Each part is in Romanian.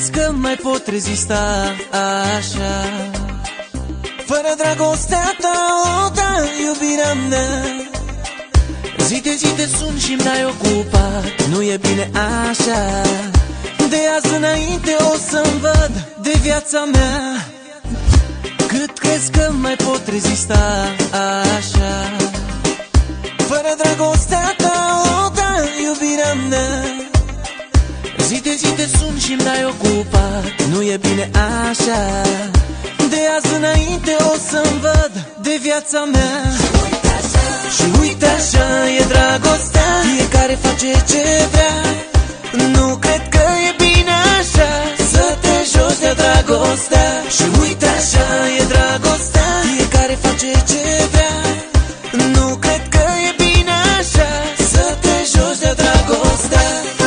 crezi că mai pot rezista așa? Fără dragostea ta, o, da, iubirea mea. Zi de zi te sun și-mi dai ocupat, nu e bine așa. De azi înainte o să-mi văd de viața mea. Cât crezi că mai pot rezista așa? Fără dragostea ta, o, da, iubirea mea. Zi de zi te sun și-mi dai ocupat, nu e bine așa. De azi înainte o să-mi văd de viața mea. Și uite așa e dragostea, fiecare face ce vrea. Nu cred că e bine așa, să te joci de dragostea. Și uite așa e dragostea, fiecare face ce vrea. Nu cred că e bine așa, să te joci de dragostea.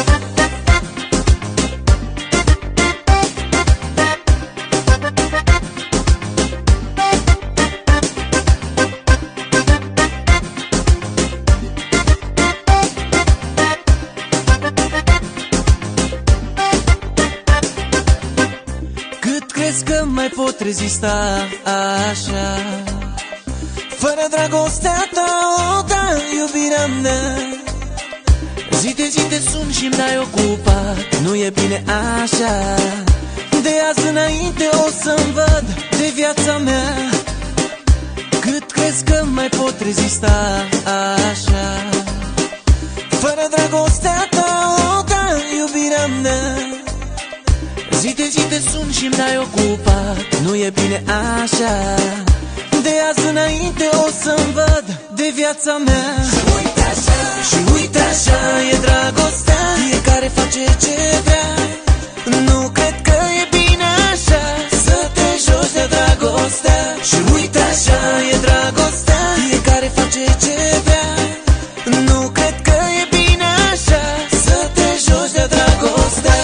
Crezi că mai pot rezista așa? Fără dragostea ta, o, da, iubirea mea. Zi de zi te sun și-mi dai ocupat, nu e bine așa. De azi înainte o să-mi văd de viața mea. Cât crezi că mai pot rezista așa? Fără dragostea ta, o, da, iubirea mea. Zi de zi te sun și-mi dai ocupat, nu e bine așa. De azi înainte o să-mi văd de viața mea. Și uite așa e dragostea, fiecare face ce vrea. Nu cred că e bine așa, să te joci de dragostea. Și uite așa e dragostea, fiecare face ce vrea. Nu cred că e bine așa, să te joci de dragostea.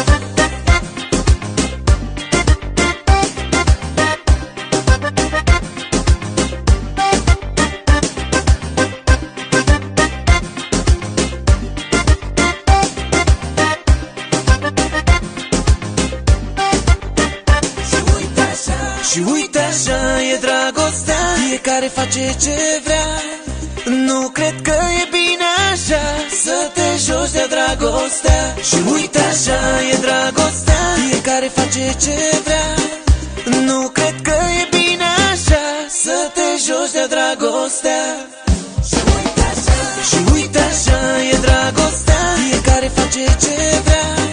Și uite așa e dragostea, fiecare face ce vrea. Nu cred că e bine așa, să te joci de dragostea. Și uite așa e dragostea, fiecare face ce vrea. Nu cred că e bine așa, să te joci de dragostea. Și uite așa e dragostea, fiecare face ce vrea.